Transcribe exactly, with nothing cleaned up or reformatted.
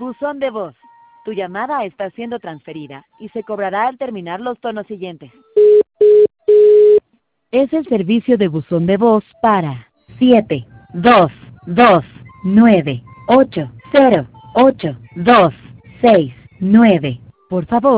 Buzón de voz. Tu llamada está siendo transferida y se cobrará al terminar los tonos siguientes. Es el servicio de buzón de voz para siete dos dos nueve ocho cero ocho dos seis nueve. Por favor,